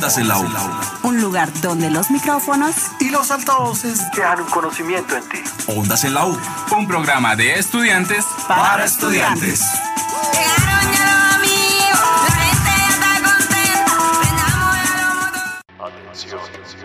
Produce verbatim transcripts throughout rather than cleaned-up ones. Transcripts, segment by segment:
Ondas en la U. Un lugar donde los micrófonos y los altavoces dejan un conocimiento en ti. Ondas en la U. Un programa de estudiantes para, para estudiantes. Llegaron ya los amigos, la gente ya está contenta. Prendamos el motor. Atención.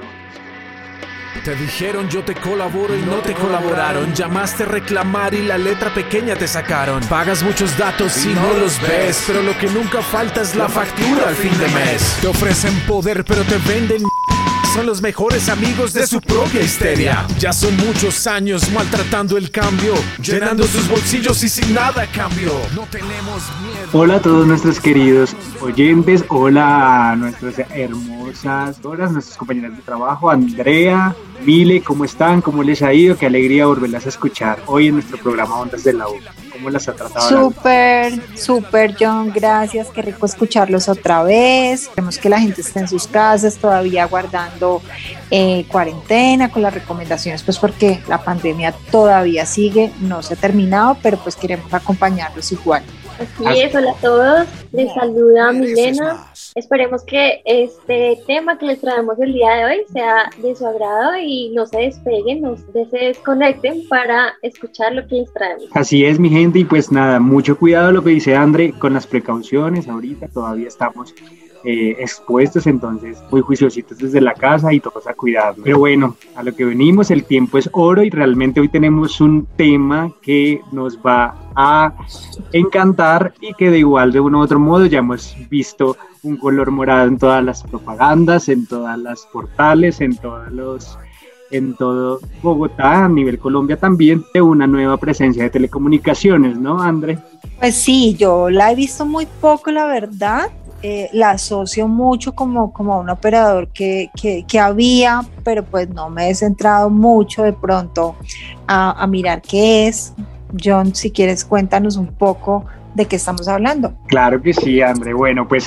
Te dijeron yo te colaboro y no te colaboraron. Llamaste a reclamar y la letra pequeña te sacaron. Pagas muchos datos y no los ves, pero lo que nunca falta es la factura al fin de mes. Te ofrecen poder pero te venden. Son los mejores amigos de su propia histeria. Ya son muchos años maltratando el cambio, llenando sus bolsillos y sin nada a cambio. No tenemos miedo. Hola a todos nuestros queridos oyentes. Hola a nuestras hermosas horas, nuestras compañeras de trabajo, Andrea, Mile, ¿cómo están? ¿Cómo les ha ido? Qué alegría volverlas a escuchar hoy en nuestro programa Ondas de la U. ¿Cómo las ha tratado? Súper, súper, John, gracias, qué rico escucharlos otra vez. Queremos que la gente esté en sus casas todavía guardando eh, cuarentena con las recomendaciones, pues porque la pandemia todavía sigue, no se ha terminado, pero pues queremos acompañarlos igual. Así es, hola a todos, les saluda Milena. Esperemos que este tema que les traemos el día de hoy sea de su agrado y no se despeguen, no se desconecten para escuchar lo que les traemos. Así es, mi gente, y pues nada, mucho cuidado lo que dice André con las precauciones. Ahorita todavía estamos eh, expuestos, entonces muy juiciositos desde la casa y todos a cuidado. Pero bueno, a lo que venimos, el tiempo es oro y realmente hoy tenemos un tema que nos va a encantar y que de igual de uno u otro modo ya hemos visto un color morado en todas las propagandas, en todas las portales, en todos los en todo Bogotá, a nivel Colombia también, de una nueva presencia de telecomunicaciones, ¿no, André? Pues sí, yo la he visto muy poco, la verdad. Eh, la asocio mucho como, como a un operador que, que, que había, pero pues no me he centrado mucho de pronto a, a mirar qué es. John, si quieres, cuéntanos un poco de qué estamos hablando. Claro que sí, André. Bueno, pues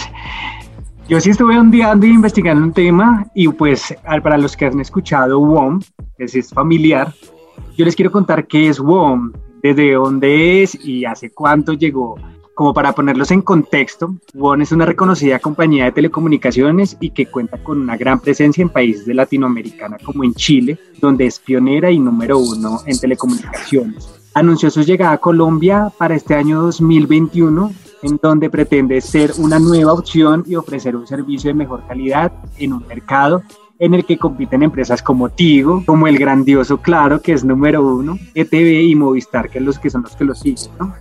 yo sí estuve un día ando investigando un tema y pues para los que han escuchado W O M, que es familiar, yo les quiero contar qué es W O M, desde dónde es y hace cuánto llegó. Como para ponerlos en contexto, W O M es una reconocida compañía de telecomunicaciones y que cuenta con una gran presencia en países de Latinoamérica, como en Chile, donde es pionera y número uno en telecomunicaciones. Anunció su llegada a Colombia para este año dos mil veintiuno, en donde pretende ser una nueva opción y ofrecer un servicio de mejor calidad en un mercado en el que compiten empresas como Tigo, como el grandioso Claro, que es número uno, E T V y Movistar, que, es los que son los que lo siguen, ¿no?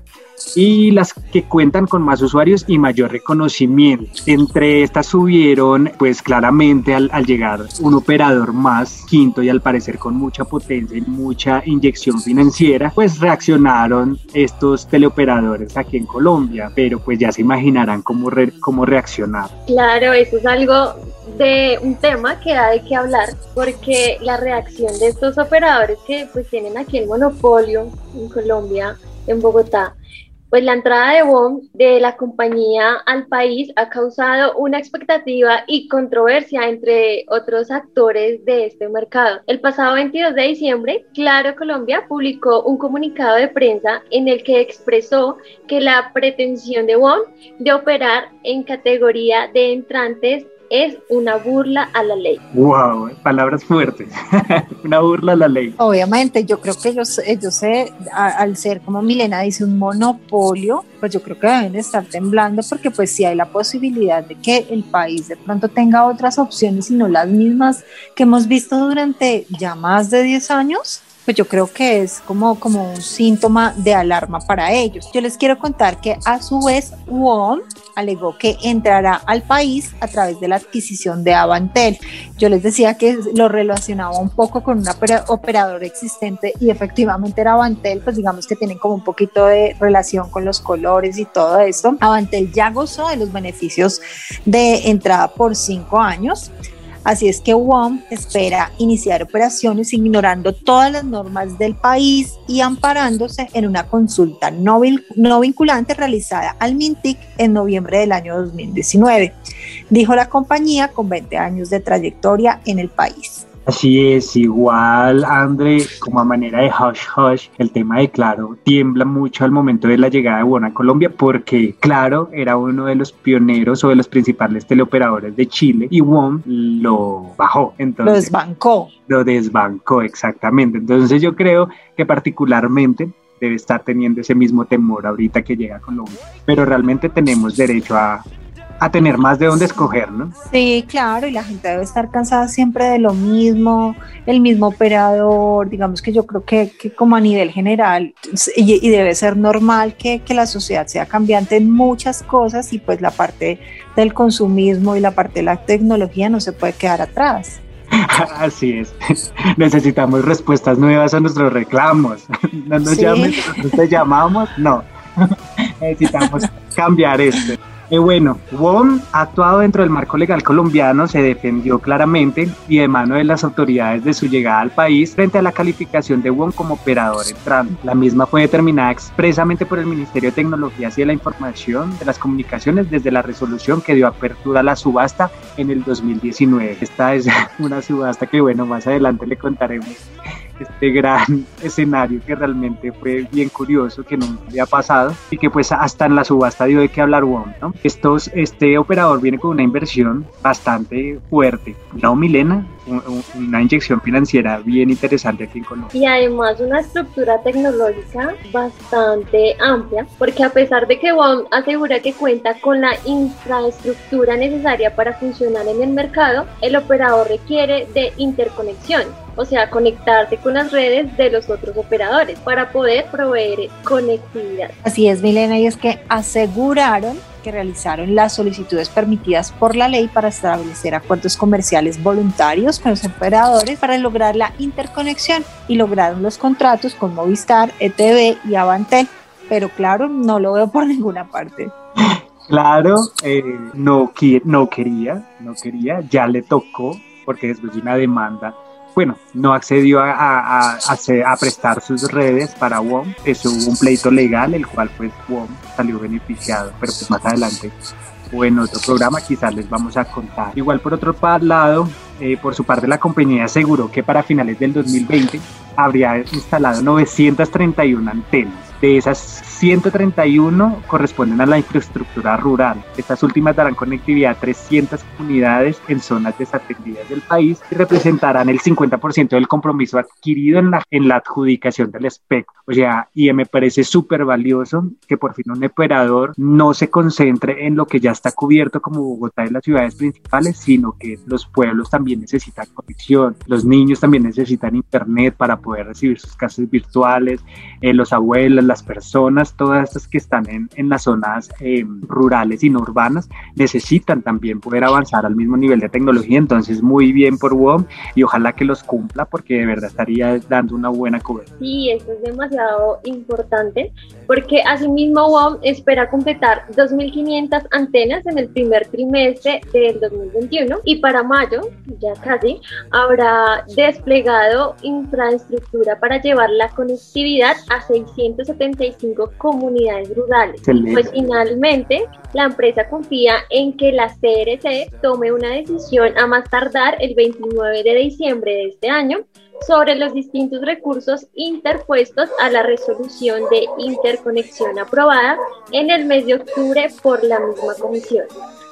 Y las que cuentan con más usuarios y mayor reconocimiento. Entre estas subieron, pues claramente al, al llegar un operador más, quinto y al parecer con mucha potencia y mucha inyección financiera, pues reaccionaron estos teleoperadores aquí en Colombia, pero pues ya se imaginarán cómo, re, cómo reaccionar. Claro, eso es algo de un tema que da de qué hablar, porque la reacción de estos operadores que pues tienen aquí el monopolio en Colombia, en Bogotá, pues la entrada de W O M de la compañía al país ha causado una expectativa y controversia entre otros actores de este mercado. El pasado veintidós de diciembre, Claro Colombia publicó un comunicado de prensa en el que expresó que la pretensión de W O M de operar en categoría de entrantes es una burla a la ley. Wow, palabras fuertes. Una burla a la ley. Obviamente, yo creo que ellos, ellos eh, a, al ser, como Milena dice, un monopolio, pues yo creo que deben estar temblando porque pues sí hay la posibilidad de que el país de pronto tenga otras opciones y no las mismas que hemos visto durante ya más de diez años. Pues yo creo que es como, como un síntoma de alarma para ellos. Yo les quiero contar que a su vez W O M alegó que entrará al país a través de la adquisición de Avantel. Yo les decía que lo relacionaba un poco con un operador existente y efectivamente era Avantel, pues digamos que tienen como un poquito de relación con los colores y todo esto. Avantel ya gozó de los beneficios de entrada por cinco años. Así es que W O M espera iniciar operaciones ignorando todas las normas del país y amparándose en una consulta no, no vinculante realizada al MINTIC en noviembre del año dos mil diecinueve, dijo la compañía con veinte años de trayectoria en el país. Así es, igual, André, como a manera de hush hush, el tema de Claro tiembla mucho al momento de la llegada de WOM a Colombia porque Claro era uno de los pioneros o de los principales teleoperadores de Chile y WOM lo bajó. Entonces, lo desbancó. Lo desbancó, exactamente. Entonces yo creo que particularmente debe estar teniendo ese mismo temor ahorita que llega a Colombia. Pero realmente tenemos derecho a... a tener más de dónde escoger, ¿no? Sí, claro, y la gente debe estar cansada siempre de lo mismo, el mismo operador, digamos que yo creo que, que como a nivel general, y, y debe ser normal que, que la sociedad sea cambiante en muchas cosas y pues la parte del consumismo y la parte de la tecnología no se puede quedar atrás. Así es, necesitamos respuestas nuevas a nuestros reclamos, no nos Sí. llamen, nosotros te llamamos, no, necesitamos cambiar esto. Y bueno, WOM ha actuado dentro del marco legal colombiano, se defendió claramente y de mano de las autoridades de su llegada al país frente a la calificación de WOM como operador entrante. La misma fue determinada expresamente por el Ministerio de Tecnologías y de la Información de las Comunicaciones desde la resolución que dio apertura a la subasta en el dos mil diecinueve. Esta es una subasta que, bueno, más adelante le contaremos este gran escenario que realmente fue bien curioso, que nunca había pasado y que pues hasta en la subasta dio de qué hablar WOM, ¿no? Estos, este operador viene con una inversión bastante fuerte, ¿no, Milena? Una inyección financiera bien interesante aquí en Colombia. Y además una estructura tecnológica bastante amplia, porque a pesar de que WOM asegura que cuenta con la infraestructura necesaria para funcionar en el mercado, el operador requiere de interconexión, o sea, conectarse con las redes de los otros operadores para poder proveer conectividad. Así es, Milena, y es que aseguraron que realizaron las solicitudes permitidas por la ley para establecer acuerdos comerciales voluntarios con los operadores para lograr la interconexión y lograron los contratos con Movistar, E T V y Avantel, pero claro, no lo veo por ninguna parte. Claro, eh, no, no quería, no quería, ya le tocó porque después de una demanda, bueno, no accedió a, a, a, a prestar sus redes para WOM. Eso hubo un pleito legal, el cual pues WOM salió beneficiado, pero pues más adelante o en otro programa quizás les vamos a contar. Igual por otro lado, eh, por su parte la compañía aseguró que para finales del dos mil veinte habría instalado novecientas treinta y una antenas. De esas ciento treinta y uno corresponden a la infraestructura rural. Estas últimas darán conectividad a trescientas comunidades en zonas desatendidas del país y representarán el cincuenta por ciento del compromiso adquirido en la, en la adjudicación del espectro. O sea, y me parece súper valioso que por fin un operador no se concentre en lo que ya está cubierto como Bogotá y las ciudades principales, sino que los pueblos también necesitan conexión, los niños también necesitan internet para poder recibir sus clases virtuales, eh, los abuelos, las personas, todas estas que están en, en las zonas eh, rurales y no urbanas, necesitan también poder avanzar al mismo nivel de tecnología. Entonces muy bien por WOM y ojalá que los cumpla porque de verdad estaría dando una buena cobertura. Sí, esto es demasiado importante porque asimismo WOM espera completar dos mil quinientas antenas en el primer trimestre del dos mil veintiuno y para mayo, ya casi, habrá desplegado infraestructura para llevar la conectividad a seiscientas setenta y cinco comunidades rurales. Excelente. Pues finalmente la empresa confía en que la C R C tome una decisión a más tardar el veintinueve de diciembre de este año sobre los distintos recursos interpuestos a la resolución de interconexión aprobada en el mes de octubre por la misma comisión.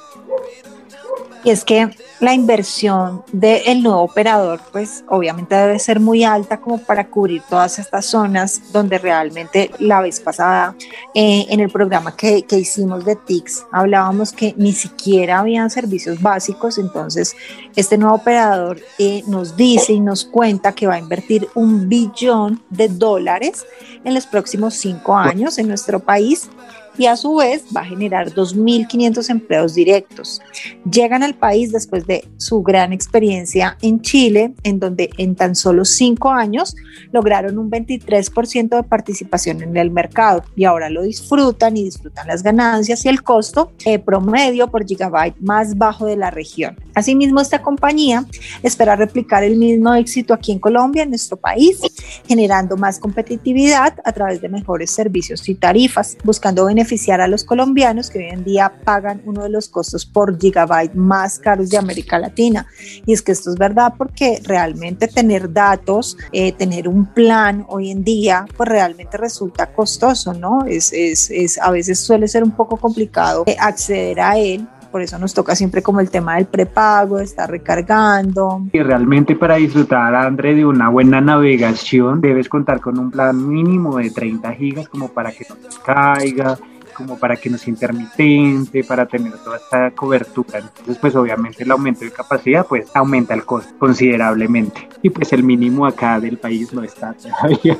Y es que la inversión del nuevo operador, pues obviamente debe ser muy alta como para cubrir todas estas zonas donde realmente la vez pasada eh, en el programa que, que hicimos de T I C S hablábamos que ni siquiera habían servicios básicos. Entonces este nuevo operador eh, nos dice y nos cuenta que va a invertir un billón de dólares en los próximos cinco años en nuestro país y a su vez va a generar dos mil quinientos empleos directos. Llegan al país después de su gran experiencia en Chile, en donde en tan solo cinco años lograron un veintitrés por ciento de participación en el mercado y ahora lo disfrutan y disfrutan las ganancias y el costo eh, promedio por gigabyte más bajo de la región. Asimismo, esta compañía espera replicar el mismo éxito aquí en Colombia, en nuestro país, generando más competitividad a través de mejores servicios y tarifas, buscando beneficios beneficiar a los colombianos que hoy en día pagan uno de los costos por gigabyte más caros de América Latina. Y es que esto es verdad porque realmente tener datos, eh, tener un plan hoy en día, pues realmente resulta costoso, ¿no? Es, es, es, a veces suele ser un poco complicado eh, acceder a él. Por eso nos toca siempre como el tema del prepago, de estar recargando. Y realmente para disfrutar, André, de una buena navegación, debes contar con un plan mínimo de treinta gigas como para que no te caiga, como para que no sea intermitente, para tener toda esta cobertura. Entonces, pues obviamente el aumento de capacidad pues aumenta el costo considerablemente. Y pues el mínimo acá del país no está todavía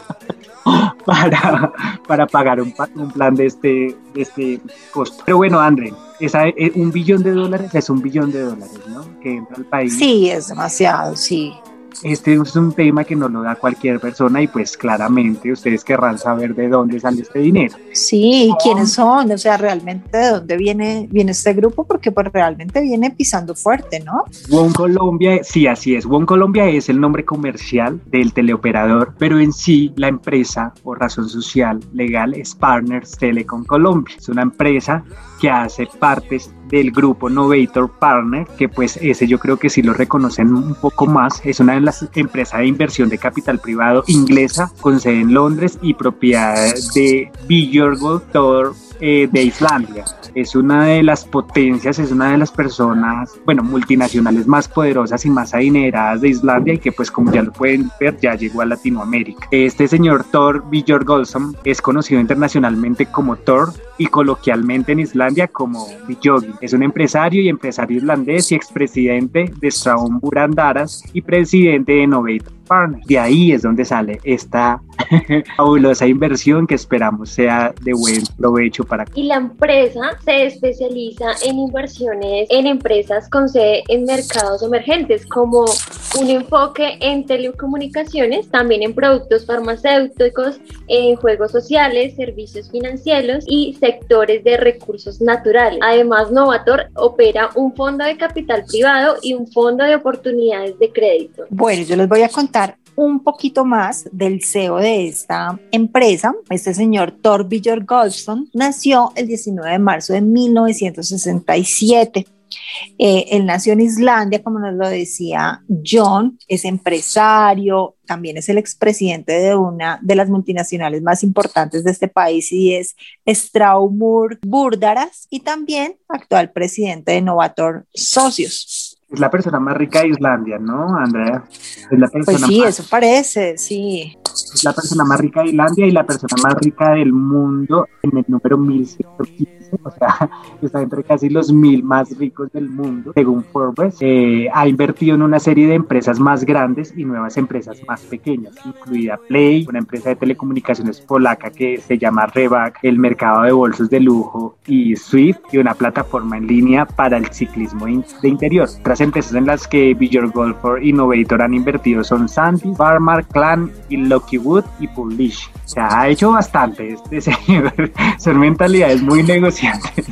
para, para pagar un, un plan de este, de este costo. Pero bueno, André, esa, un billón de dólares es un billón de dólares, ¿no? Que entra al país. Sí, es demasiado, sí. Este es un tema que no lo da cualquier persona y pues claramente ustedes querrán saber de dónde sale este dinero. Sí, ¿y quiénes son? O sea, realmente de dónde viene, viene este grupo, porque pues realmente viene pisando fuerte, ¿no? WOM Colombia, sí, así es. WOM Colombia es el nombre comercial del teleoperador, pero en sí la empresa o razón social legal es Partners Telecom Colombia. Es una empresa que hace partes del grupo Novator Partner, que pues ese yo creo que sí lo reconocen un poco más. Es una de las empresas de inversión de capital privado inglesa con sede en Londres y propiedad de Björgol Thor eh, de Islandia. Es una de las potencias, es una de las personas, bueno, multinacionales más poderosas y más adineradas de Islandia y que pues como ya lo pueden ver ya llegó a Latinoamérica. Este señor Thor Björgolsson es conocido internacionalmente como Thor y coloquialmente en Islandia como Björgi. Es un empresario y empresario islandés y expresidente de Straum Burandaras y presidente de Novator Partners. De ahí es donde sale esta fabulosa inversión que esperamos sea de buen provecho para... Y la empresa se especializa en inversiones en empresas con sede en mercados emergentes, como un enfoque en telecomunicaciones, también en productos farmacéuticos, en juegos sociales, servicios financieros y sectores de recursos naturales. Además, Novator opera un fondo de capital privado y un fondo de oportunidades de crédito. Bueno, yo les voy a contar un poquito más del C E O de esta empresa. Este señor Thor Björgolfsson nació el diecinueve de marzo de mil novecientos sesenta y siete. Eh, él nació en Islandia, como nos lo decía John, es empresario, también es el expresidente de una de las multinacionales más importantes de este país y es Straumur Burdaras, y también actual presidente de Novator Socios. Es la persona más rica de Islandia, ¿no, Andrea? Es la persona pues sí, más, eso parece, sí. Es la persona más rica de Islandia y la persona más rica del mundo en el número mil ciento quince, o sea, está entre casi los mil más ricos del mundo, según Forbes. Eh, ha invertido en una serie de empresas más grandes y nuevas empresas más pequeñas, incluida Play, una empresa de telecomunicaciones polaca que se llama Rebac, el mercado de bolsos de lujo, y Swift, y una plataforma en línea para el ciclismo de interior. Otras empresas en las que Björgolfsson y Novator han invertido son Sandvik, Farmar, Clan y Lucky Wood y Publish. O sea, ha hecho bastante este señor. Son mentalidades muy negociantes.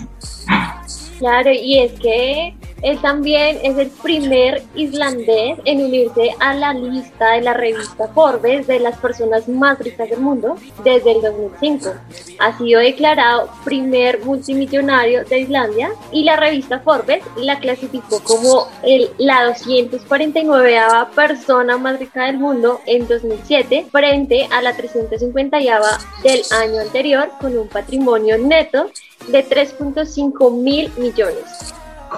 Claro, y es que él también es el primer islandés en unirse a la lista de la revista Forbes de las personas más ricas del mundo desde el dos mil cinco. Ha sido declarado primer multimillonario de Islandia y la revista Forbes la clasificó como el, la doscientos cuarenta y nueveava persona más rica del mundo en dos mil siete, frente a la trescientos cincuentaava del año anterior, con un patrimonio neto de tres punto cinco mil millones.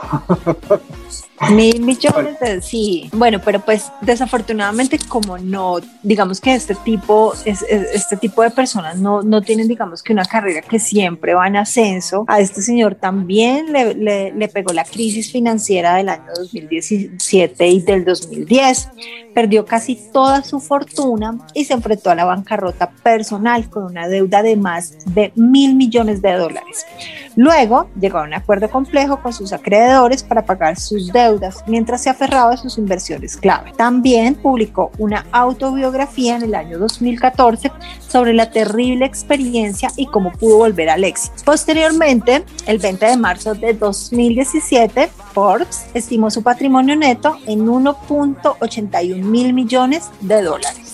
Mil millones de, sí, bueno, pero pues desafortunadamente como no, digamos que este tipo, es, es, este tipo de personas no, no tienen, digamos que una carrera que siempre va en ascenso. A este señor también le, le, le pegó la crisis financiera del año dos mil diecisiete y del dos mil diez, perdió casi toda su fortuna y se enfrentó a la bancarrota personal con una deuda de más de mil millones de dólares. Luego llegó a un acuerdo complejo con sus acreedores para pagar sus deudas, mientras se aferraba a sus inversiones clave. También publicó una autobiografía en el año dos mil catorce sobre la terrible experiencia y cómo pudo volver al éxito. Posteriormente, el veinte de marzo de dos mil diecisiete, Forbes estimó su patrimonio neto en uno punto ochenta y un mil millones de dólares.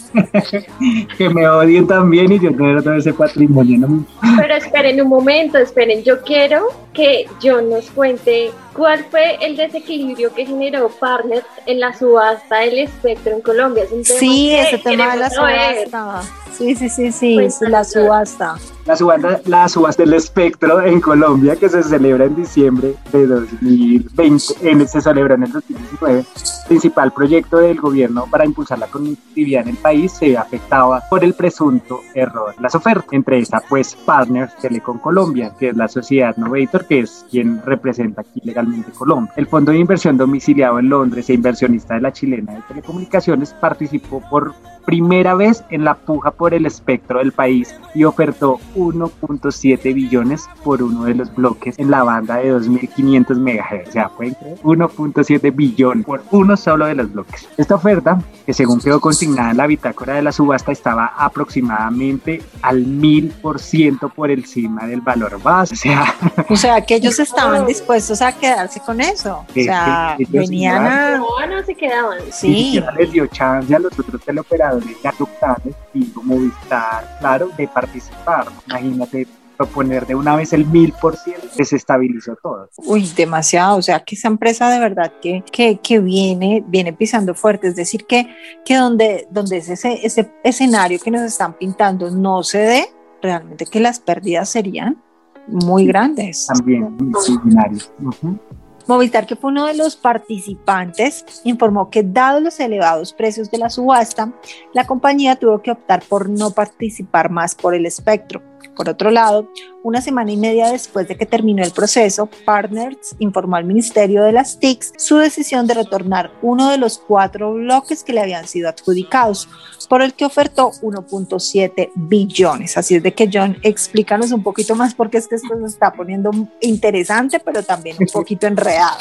Que me odien también y yo tener todo ese patrimonio. ¿No? Pero esperen un momento, esperen, yo quiero que John nos cuente cuál fue el desequilibrio que generó Partners en la subasta del espectro en Colombia. Es un tema Sí, que ese tema de la queremos saber. subasta. Sí, sí, sí, sí, Cuéntanos. la subasta. La subasta, la subasta del espectro en Colombia, que se celebra en diciembre de dos mil veinte, en, se celebra en el dos mil diecinueve, principal proyecto del gobierno para impulsar la conectividad en el país, se afectaba por el presunto error en las ofertas. Entre esa, pues, Partners Telecom Colombia, que es la sociedad Novator, que es quien representa aquí legalmente Colombia. El fondo de inversión domiciliado en Londres e inversionista de la chilena de telecomunicaciones participó por primera vez en la puja por el espectro del país y ofertó uno punto siete billones por uno de los bloques en la banda de dos mil quinientos megahertz. O sea, pueden creer, uno punto siete billones por uno solo de los bloques. Esta oferta, que según quedó consignada en la bitácora de la subasta, estaba aproximadamente al mil por ciento por encima del valor base. O sea, O sea, que ellos estaban dispuestos a quedarse con eso. O sea, que ellos venían a... No, no se quedaban. ni Sí, siquiera les dio chance a los otros teleoperadores ya locales y Movistar, claro, de participar. Imagínate proponer de una vez el mil por ciento, desestabilizó todo. uy, demasiado. O sea, que esa empresa de verdad que, que, que viene, viene pisando fuerte. Es decir, que, que donde, donde es ese, ese escenario que nos están pintando no se dé, realmente que las pérdidas serían muy grandes. También multimillonarios. Uh-huh. Movistar, que fue uno de los participantes, informó que dados los elevados precios de la subasta, la compañía tuvo que optar por no participar más por el espectro. Por otro lado, una semana y media después de que terminó el proceso, Partners informó al Ministerio de las T I Cs su decisión de retornar uno de los cuatro bloques que le habían sido adjudicados, por el que ofertó uno punto siete billones. Así es de que, John, explícanos un poquito más, porque es que esto se está poniendo interesante, pero también un poquito enredado.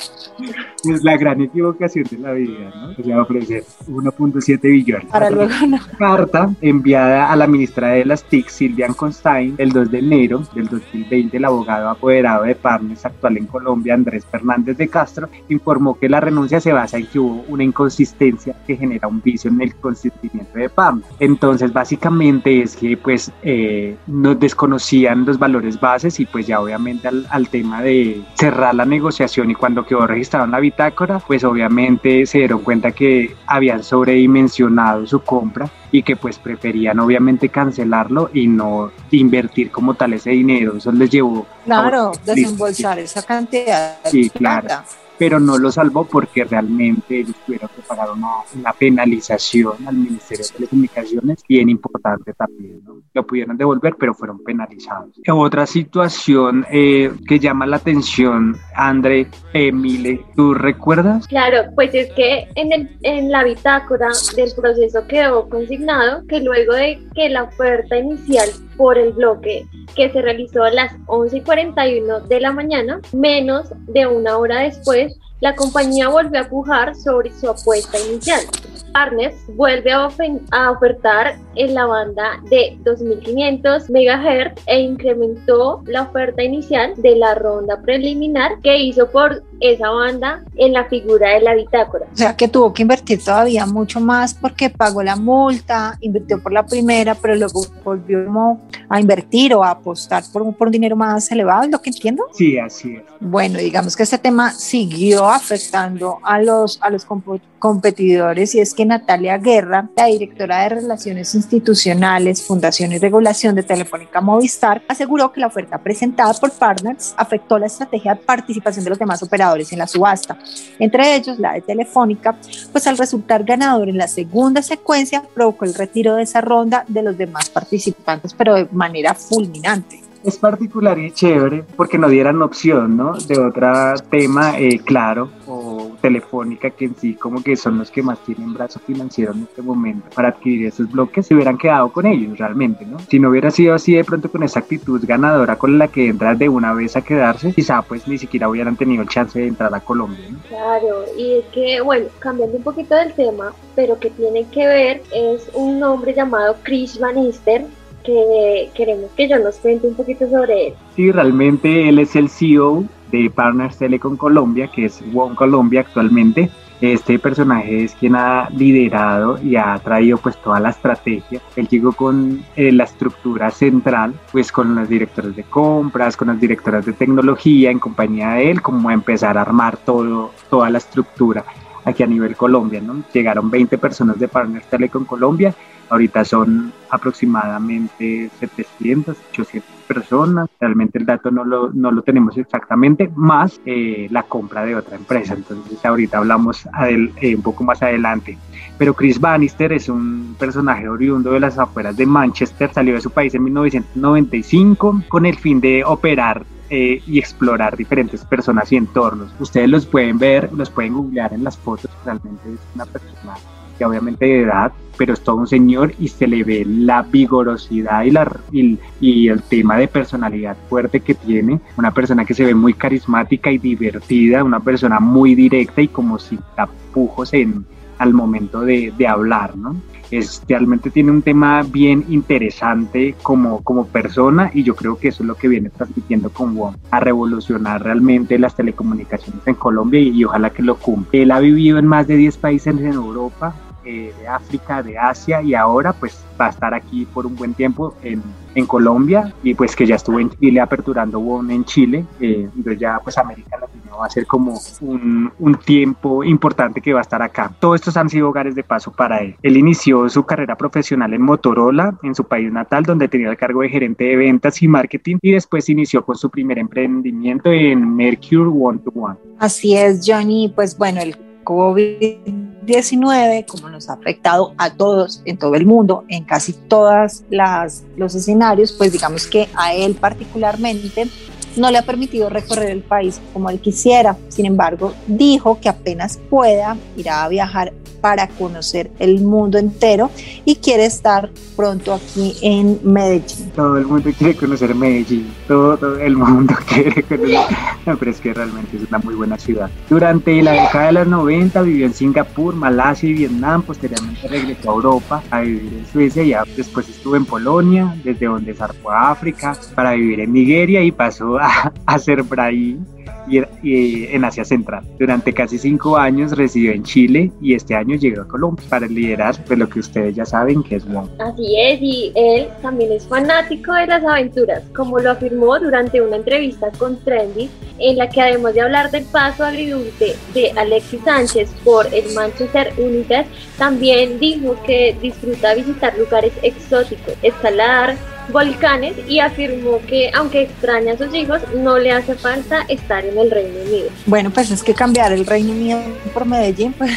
Es la gran equivocación de la vida, ¿no? O sea, ofrecer uno punto siete billones. Para luego no. Carta enviada a la ministra de las T I C, Silvia Constein, el dos de enero del dos mil veinte, el abogado apoderado de Partners actual en Colombia, Andrés Fernández de Castro, informó que la renuncia se basa en que hubo una inconsistencia que genera un vicio en el consentimiento de Partners. Entonces, básicamente es que pues eh, nos desconocían los valores bases y pues ya obviamente al, al tema de cerrar la negociación, y cuando quedó registrado en la bitácora, pues obviamente se dieron cuenta que habían sobredimensionado su compra y que pues preferían obviamente cancelarlo y no invertir como tal ese dinero. Eso les llevó Claro, a... desembolsar esa cantidad de Sí, claro. plata. Pero no lo salvó porque realmente ellos tuvieron que pagar una, una penalización al Ministerio de Telecomunicaciones, bien importante también, ¿no? Lo pudieron devolver, pero fueron penalizados. Otra situación eh, que llama la atención, André, Emile, ¿tú recuerdas? Claro, pues es que en, el, en la bitácora del proceso quedó consignado que luego de que la oferta inicial por el bloque que se realizó a las once y cuarenta y uno de la mañana, menos de una hora después, la compañía volvió a pujar sobre su apuesta inicial. Partners vuelve a, ofen- a ofertar en la banda de dos mil quinientos megahertz e incrementó la oferta inicial de la ronda preliminar que hizo por esa banda en la figura de la bitácora. O sea, que tuvo que invertir todavía mucho más porque pagó la multa, invirtió por la primera, pero luego volvió como a invertir o a apostar por un, por un dinero más elevado, ¿es lo que entiendo? Sí, así es. Bueno, digamos que este tema siguió afectando a los, a los comp- competidores, y es que Natalia Guerra, la directora de Relaciones Institucionales, Fundación y Regulación de Telefónica Movistar, aseguró que la oferta presentada por Partners afectó la estrategia de participación de los demás operadores en la subasta, entre ellos la de Telefónica, pues al resultar ganador en la segunda secuencia provocó el retiro de esa ronda de los demás participantes, pero de manera fulminante. Es particular y chévere porque no dieran opción, ¿no? De otro tema, eh, Claro o Telefónica, que en sí como que son los que más tienen brazo financiero en este momento para adquirir esos bloques, se hubieran quedado con ellos realmente, ¿no? Si no hubiera sido así de pronto con esa actitud ganadora con la que entras de una vez a quedarse, quizá pues ni siquiera hubieran tenido el chance de entrar a Colombia, ¿no? Claro, y es que, bueno, cambiando un poquito del tema, pero que tiene que ver, es un hombre llamado Chris Van Ister, que queremos que yo nos cuente un poquito sobre él. Sí, realmente él es el C E O de Partners Telecom Colombia, que es WOM Colombia actualmente, Este personaje es quien ha liderado y ha traído pues toda la estrategia. Él llegó con eh, la estructura central, pues con los directores de compras, con las directoras de tecnología en compañía de él, como a empezar a armar todo, toda la estructura aquí a nivel Colombia, ¿no? Llegaron veinte personas de Partners Telecom Colombia, ahorita son aproximadamente setecientas, ochocientas personas, realmente el dato no lo, no lo tenemos exactamente, más eh, la compra de otra empresa, entonces ahorita hablamos adel, eh, un poco más adelante. Pero Chris Bannister es un personaje oriundo de las afueras de Manchester, salió de su país en mil novecientos noventa y cinco con el fin de operar Eh, y explorar diferentes personas y entornos. Ustedes los pueden ver, los pueden googlear en las fotos, realmente es una persona que obviamente de edad, pero es todo un señor y se le ve la vigorosidad y, la, y, y el tema de personalidad fuerte que tiene, una persona que se ve muy carismática y divertida, una persona muy directa y como sin tapujos en, al momento de, de hablar, ¿no? Es, realmente tiene un tema bien interesante como, como persona y yo creo que eso es lo que viene transmitiendo con WOM, a revolucionar realmente las telecomunicaciones en Colombia y, y ojalá que lo cumpla. Él ha vivido en más de diez países en Europa, eh, de África, de Asia y ahora pues va a estar aquí por un buen tiempo en, en Colombia y pues que ya estuvo en Chile aperturando WOM en Chile, eh, entonces ya pues América Latina va a ser como un, un tiempo importante que va a estar acá. Todos estos han sido hogares de paso para él. Él inició su carrera profesional en Motorola, en su país natal, donde tenía el cargo de gerente de ventas y marketing y después inició con su primer emprendimiento en Mercure One to One. Así es, Johnny, pues bueno, el COVID diecinueve, como nos ha afectado a todos en todo el mundo, en casi todos los escenarios, pues digamos que a él particularmente no le ha permitido recorrer el país como él quisiera. Sin embargo, dijo que apenas pueda irá a viajar para conocer el mundo entero y quiere estar pronto aquí en Medellín. Todo el mundo quiere conocer Medellín, todo el mundo quiere conocer, no, pero es que realmente es una muy buena ciudad. Durante la década de los noventa vivió en Singapur, Malasia y Vietnam, posteriormente regresó a Europa a vivir en Suecia y después estuvo en Polonia, desde donde zarpó a África para vivir en Nigeria y pasó a, a ser braí y, y en Asia Central. Durante casi cinco años residió en Chile y este año llegó a Colombia para liderar de lo que ustedes ya saben que es WOM. Así es, y él también es fanático de las aventuras, como lo afirmó durante una entrevista con Trendy, en la que además de hablar del paso agridulce de Alexis Sánchez por el Manchester United, también dijo que disfruta visitar lugares exóticos, escalar volcanes y afirmó que aunque extraña a sus hijos, no le hace falta estar en el Reino Unido. Bueno, pues es que cambiar el Reino Unido por Medellín, pues,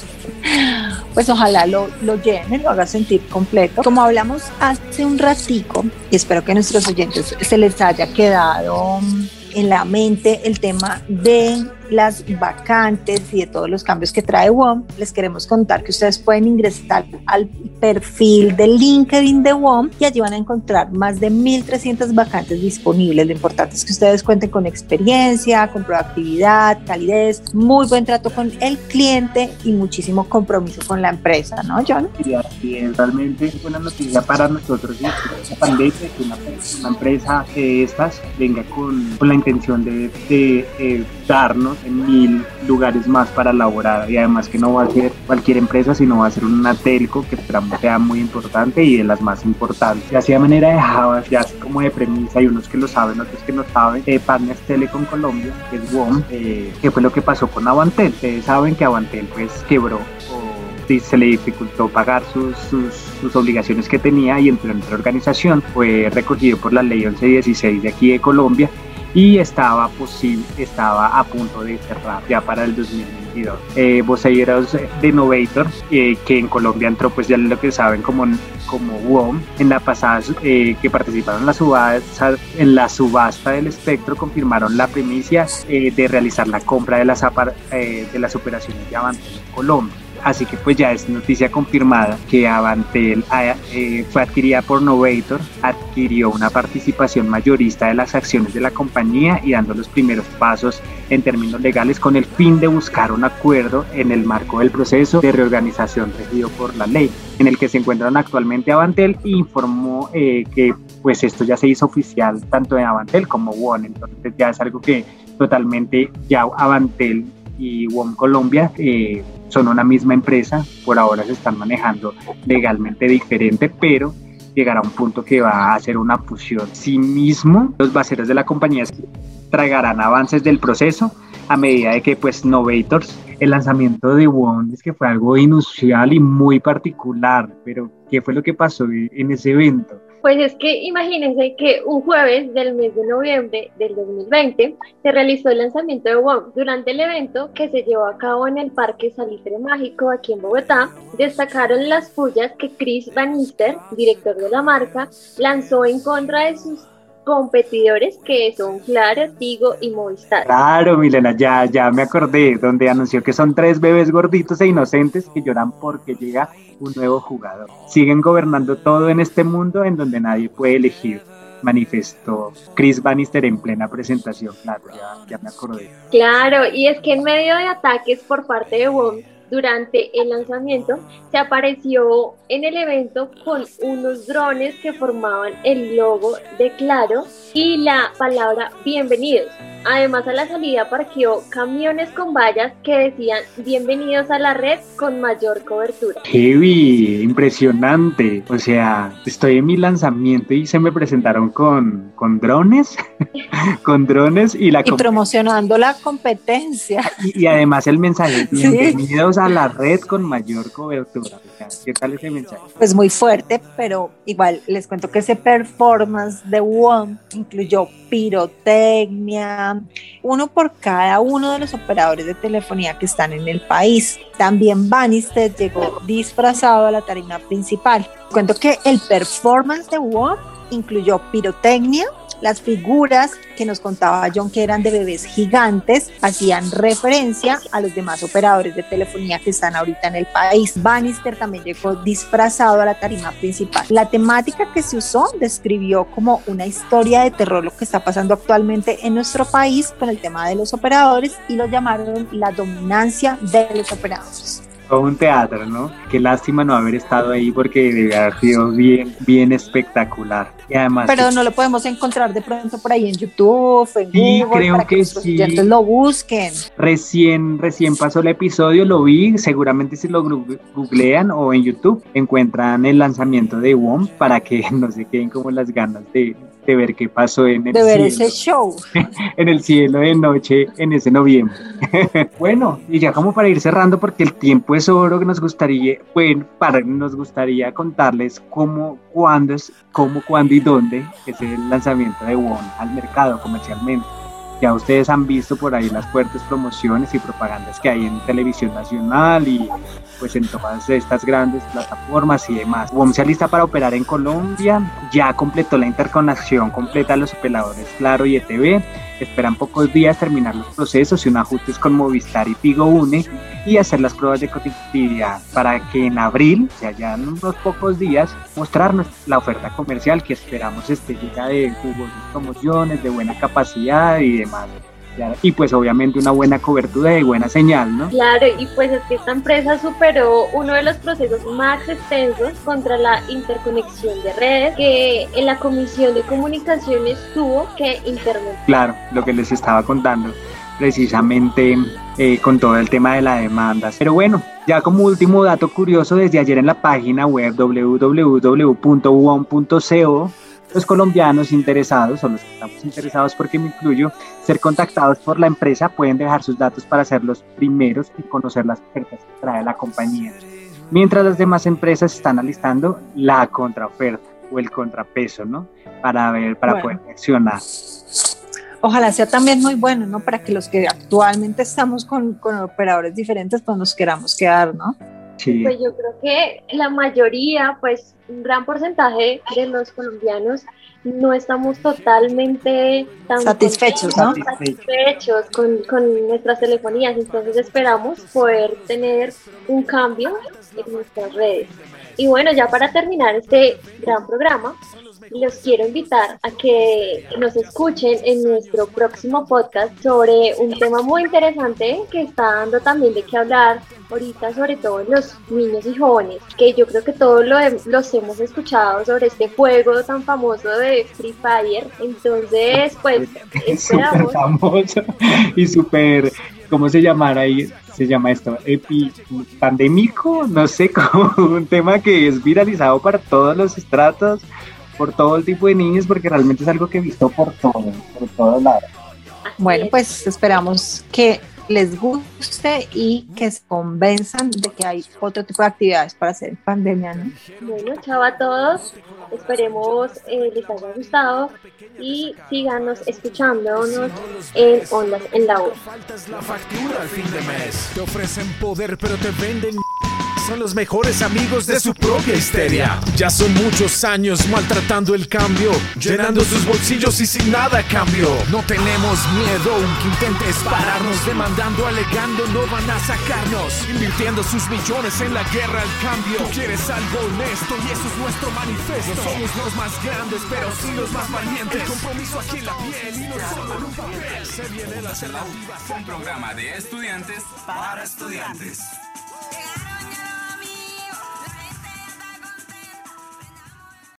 pues ojalá lo, lo llene, lo haga sentir completo. Como hablamos hace un ratico, y espero que a nuestros oyentes se les haya quedado en la mente el tema de las vacantes y de todos los cambios que trae WOM, les queremos contar que ustedes pueden ingresar al perfil de LinkedIn de WOM y allí van a encontrar más de mil trescientas vacantes disponibles. Lo importante es que ustedes cuenten con experiencia, con proactividad, calidez, muy buen trato con el cliente y muchísimo compromiso con la empresa, ¿no, John? Sí, así es, realmente es buena noticia para nosotros y esta pandemia, que una, una empresa de estas venga con, con la intención de, de eh, darnos en mil lugares más para laborar y además que no va a ser cualquier empresa, sino va a ser una telco que esperamos sea muy importante y de las más importantes. Y así de manera de Java, ya así como de premisa, hay unos que lo saben, otros que no saben, eh, Partners Telecom Colombia, que es WOM, eh, que fue lo que pasó con Avantel. Ustedes saben que Avantel pues quebró o se le dificultó pagar sus, sus, sus obligaciones que tenía y entró en otra organización, fue recogido por la ley once dieciséis de aquí de Colombia y estaba posible, estaba a punto de cerrar ya para el dos mil veintidós. Eh, voceros de Novator, eh, que en Colombia entró pues ya lo que saben como, como WOM, en la pasada eh, que participaron en la, subasta, en la subasta del espectro, confirmaron la primicia eh, de realizar la compra de las, eh, de las operaciones de Avantel en Colombia. Así que pues ya es noticia confirmada que Avantel eh, fue adquirida por Novator, adquirió una participación mayorista de las acciones de la compañía y dando los primeros pasos en términos legales con el fin de buscar un acuerdo en el marco del proceso de reorganización regido por la ley, en el que se encuentran actualmente Avantel, e informó eh, que pues esto ya se hizo oficial tanto en Avantel como WOM, entonces ya es algo que totalmente ya Avantel y WOM Colombia eh, son una misma empresa. Por ahora se están manejando legalmente diferente, pero llegará un punto que va a hacer una fusión. Sí mismo, los baseros de la compañía tragarán avances del proceso a medida de que, pues, Novators, el lanzamiento de WOM es que fue algo inusual y muy particular, pero ¿qué fue lo que pasó en ese evento? Pues es que imagínense que un jueves del mes de noviembre del dos mil veinte se realizó el lanzamiento de WOM. Durante el evento, que se llevó a cabo en el Parque Salitre Mágico aquí en Bogotá, destacaron las pullas que Chris Bannister, director de la marca, lanzó en contra de sus competidores, que son Claro, Tigo y Movistar. Claro, Milena, ya, ya me acordé, donde anunció que son tres bebés gorditos e inocentes que lloran porque llega un nuevo jugador. Siguen gobernando todo en este mundo en donde nadie puede elegir, manifestó Chris Bannister en plena presentación. Claro, ya, ya me acordé. Claro, y es que en medio de ataques por parte de WOM durante el lanzamiento, se apareció en el evento con unos drones que formaban el logo de Claro y la palabra bienvenidos. Además, a la salida parqueó camiones con vallas que decían bienvenidos a la red con mayor cobertura. Heavy, impresionante. O sea, estoy en mi lanzamiento y se me presentaron con, con drones, con drones y la y promocionando la competencia. Y, y además el mensaje, bienvenidos sí. a la red con mayor cobertura. O sea, ¿qué tal ese mensaje? Pues muy fuerte, pero igual les cuento que ese performance de WOM incluyó pirotecnia, uno por cada uno de los operadores de telefonía que están en el país. También Bannister llegó disfrazado a la tarima principal. Cuento que el performance de WOM incluyó pirotecnia. Las figuras que nos contaba John, que eran de bebés gigantes, hacían referencia a los demás operadores de telefonía que están ahorita en el país. Bannister también llegó disfrazado a la tarima principal. La temática que se usó describió como una historia de terror lo que está pasando actualmente en nuestro país con el tema de los operadores, y lo llamaron la dominancia de los operadores. Todo un teatro, ¿no? Qué lástima no haber estado ahí porque debe haber sido bien, bien espectacular. Y además, pero que... no lo podemos encontrar de pronto por ahí en YouTube, en sí, Google, creo para que, que los sí. oyentes lo busquen. Recién, recién pasó el episodio, lo vi, seguramente si lo googlean o en YouTube encuentran el lanzamiento de WOM para que no se queden como las ganas de, de ver qué pasó en el de ver cielo. ese show. En el cielo de noche en ese noviembre. Bueno, y ya como para ir cerrando, porque el tiempo es oro, que nos gustaría, bueno, para, nos gustaría contarles cómo, cuándo es, cómo, cuándo y dónde es el lanzamiento de WOM al mercado comercialmente. Ya ustedes han visto por ahí las fuertes promociones y propagandas que hay en televisión nacional y pues en todas estas grandes plataformas y demás. WOM se alista para operar en Colombia, ya completó la interconexión completa de los operadores Claro y E T V. Esperan pocos días terminar los procesos y un ajustes con Movistar y Tigo Une y hacer las pruebas de conectividad para que en abril, o sea ya en unos pocos días, mostrarnos la oferta comercial que esperamos esté llena de jugosas promociones, de buena capacidad y demás. Y pues obviamente una buena cobertura y buena señal, ¿no? Claro, y pues es que esta empresa superó uno de los procesos más extensos contra la interconexión de redes que en la Comisión de Comunicaciones tuvo que intervenir. Claro, lo que les estaba contando precisamente eh, con todo el tema de la demanda. Pero bueno, ya como último dato curioso, desde ayer en la página web doble u doble u doble u punto wom punto co, los colombianos interesados, o los que estamos interesados porque me incluyo, ser contactados por la empresa, pueden dejar sus datos para ser los primeros y conocer las ofertas que trae la compañía, mientras las demás empresas están alistando la contraoferta o el contrapeso, ¿no? Para ver, para bueno. poder accionar. Ojalá sea también muy bueno, ¿no? Para que los que actualmente estamos con, con operadores diferentes, pues nos queramos quedar, ¿no? Sí. Pues yo creo que la mayoría, pues un gran porcentaje de los colombianos no estamos totalmente tan satisfechos, ¿no? satisfechos con, con nuestras telefonías, entonces esperamos poder tener un cambio en nuestras redes. Y bueno, ya para terminar este gran programa, los quiero invitar a que nos escuchen en nuestro próximo podcast sobre un tema muy interesante que está dando también de qué hablar ahorita, sobre todo en los niños y jóvenes, que yo creo que todos lo he- los hemos escuchado sobre este juego tan famoso de Free Fire. Entonces, pues Es súper esperamos. famoso y súper, ¿cómo se llamará ahí? Se llama esto, epi, pandémico, no sé, como un tema que es viralizado para todos los estratos, por todo el tipo de niños, porque realmente es algo que he visto por todo, por todos lados. Así Bueno, es. pues esperamos que les guste y que se convenzan de que hay otro tipo de actividades para hacer en pandemia, ¿no? Bueno, chao a todos. Esperemos eh, les haya gustado y síganos escuchándonos en Ondas en la U. Faltas la factura al fin de mes. Te ofrecen poder, pero te venden. Son los mejores amigos de su propia histeria. Ya son muchos años maltratando el cambio, llenando sus bolsillos y sin nada a cambio. No tenemos miedo, aunque intentes pararnos, demandando, alegando, no van a sacarnos. Invirtiendo sus millones en la guerra al cambio. Tú quieres algo honesto y eso es nuestro manifiesto. No somos los más grandes, pero sí los más valientes. El compromiso aquí en la piel y no solo en un papel. Se viene la Un programa de estudiantes Para estudiantes.